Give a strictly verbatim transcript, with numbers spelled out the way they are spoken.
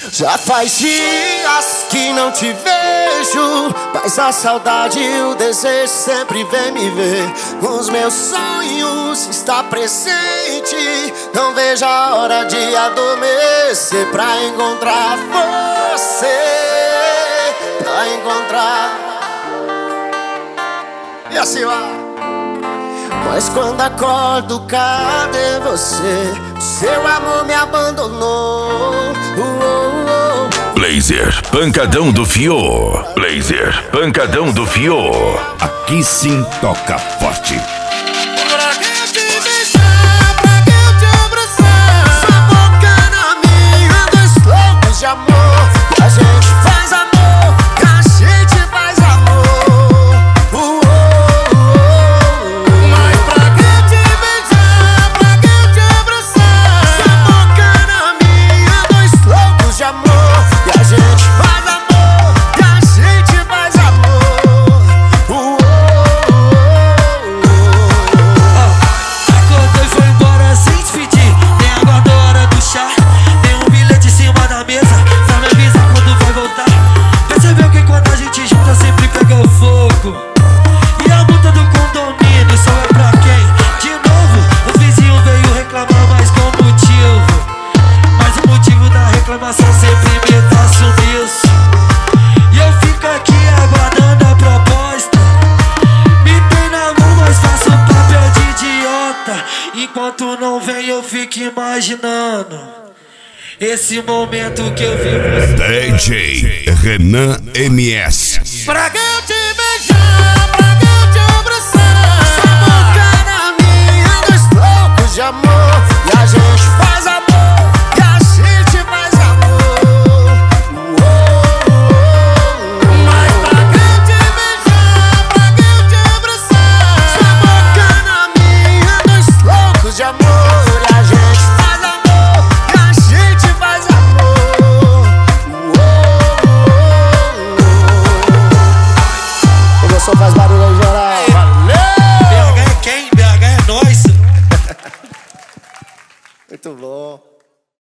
Já faz dias que não te vejo, mas a saudade e o desejo sempre vem me ver. Nos meus sonhos está presente, não vejo a hora de adormecer pra encontrar você, pra encontrar. E assim vai. Mas quando acordo, cadê você? Seu amor me abandonou. uh, uh, uh. Blazer, pancadão do Fiô. Blazer, pancadão do Fiô. Aqui sim toca forte. Pra que eu te beijar, pra que eu te abraçar? Sua boca na minha, dois loucos de amor. E a gente faz amor, e a gente faz amor. uh, uh, uh. Mas pra que eu te beijar, pra que eu te abraçar? Sua boca na minha, dois loucos de amor. E a gente faz amor, e a gente faz amor. uh, uh, uh. Acordou e foi embora sem despedir. Nem aguardou a hora do chá, nem um bilhete em cima da mesa pra me avisar quando vai voltar. Percebeu que quando a gente junta sempre pega fogo. E a multa do condomínio só é pra quem? De novo, o vizinho veio reclamar, mas com motivo. Mas o motivo da reclamação sempre me dá sumiço. E eu fico aqui aguardando a proposta. Me tem na mão, mas faço papel de idiota. Enquanto não vem eu fico imaginando esse momento que eu vi você. D J Renan M S. Pra que eu te beijar, pra que eu te abraçar? Sua boca na minha, dois loucos de amor. E a gente faz